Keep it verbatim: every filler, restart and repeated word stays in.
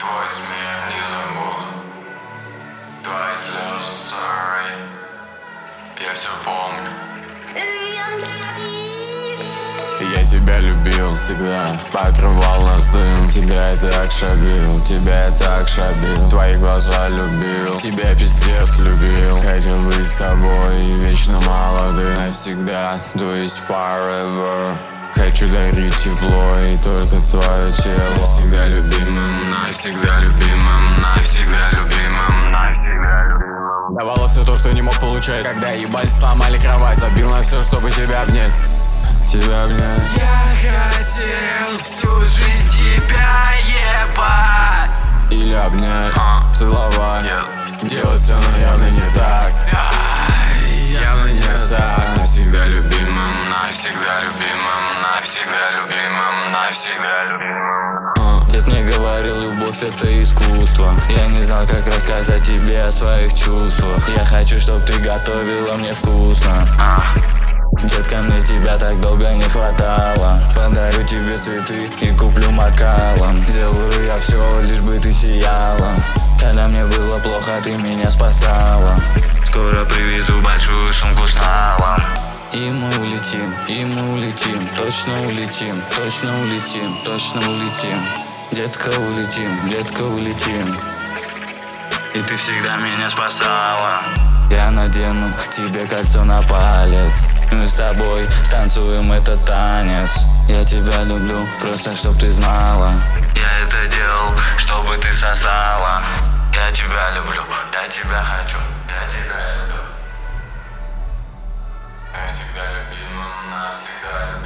твой смех не забуду, твои слезы, sorry, я все помню. Я тебя любил всегда, покрывал нас дым. Тебя я так шабил, тебя я так шабил. Твои глаза любил, тебя пиздец любил. Хотел быть с тобой вечно молодым. Навсегда, то есть forever. Хочу дарить тепло и только твое тело. Навсегда любимым, навсегда любимым, навсегда любимым, навсегда любимым. Давала все то, что не мог получать. Когда ебали, сломали кровать. Забил на все, чтобы тебя обнять. Тебя обнять. Я хотел всю жизнь тебя ебать. Или обнять, uh, целовать, yeah. Делать все, но явно не так. yeah. Явно не так. Навсегда любимым, навсегда любимым, навсегда любимым, навсегда любимым. Дед мне говорил, любовь это искусство. Я не знал, как рассказать тебе о своих чувствах. Я хочу, чтоб ты готовила мне вкусно. Детка, мне тебя так долго не хватало. Подарю тебе цветы и куплю макалом. Сделаю я все, лишь бы ты сияла. Когда мне было плохо, ты меня спасала. Скоро привезу большую сумку с налом. И мы улетим, и мы улетим. Точно улетим, точно улетим, точно улетим. Детка, улетим, детка, улетим. И ты всегда меня спасала. Я надену тебе кольцо на палец. Мы с тобой станцуем этот танец. Я тебя люблю, просто чтоб ты знала. Я это делал, чтобы ты сосала. Я тебя люблю, я тебя хочу, я тебя люблю. Навсегда любимым, навсегда любимым.